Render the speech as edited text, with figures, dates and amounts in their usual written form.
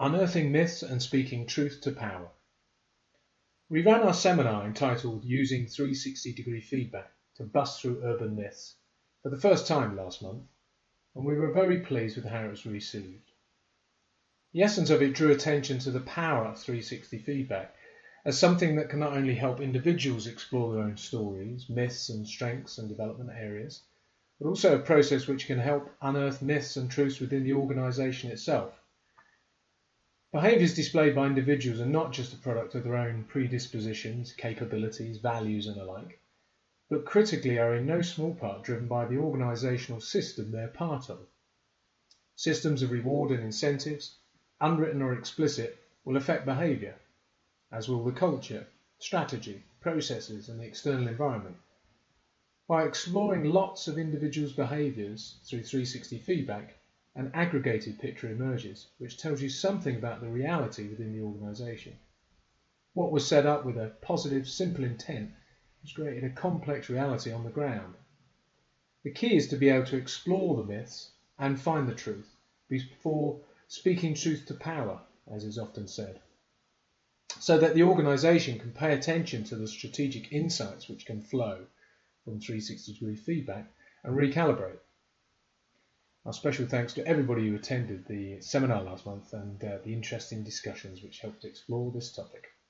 Unearthing Myths and Speaking Truth to Power. We ran our seminar entitled Using 360-Degree Feedback to Bust Through Urban Myths for the first time last month, and we were very pleased with how it was received. The essence of it drew attention to the power of 360 feedback as something that can not only help individuals explore their own stories, myths and strengths and development areas, but also a process which can help unearth myths and truths within the organisation itself. Behaviours displayed by individuals are not just a product of their own predispositions, capabilities, values and the like, but critically are in no small part driven by the organisational system they're part of. Systems of reward and incentives, unwritten or explicit, will affect behaviour, as will the culture, strategy, processes and the external environment. By exploring lots of individuals' behaviours through 360 feedback, an aggregated picture emerges, which tells you something about the reality within the organisation. What was set up with a positive, simple intent has created a complex reality on the ground. The key is to be able to explore the myths and find the truth before speaking truth to power, as is often said, so that the organisation can pay attention to the strategic insights which can flow from 360-degree feedback and recalibrate. Our special thanks to everybody who attended the seminar last month and the interesting discussions which helped explore this topic.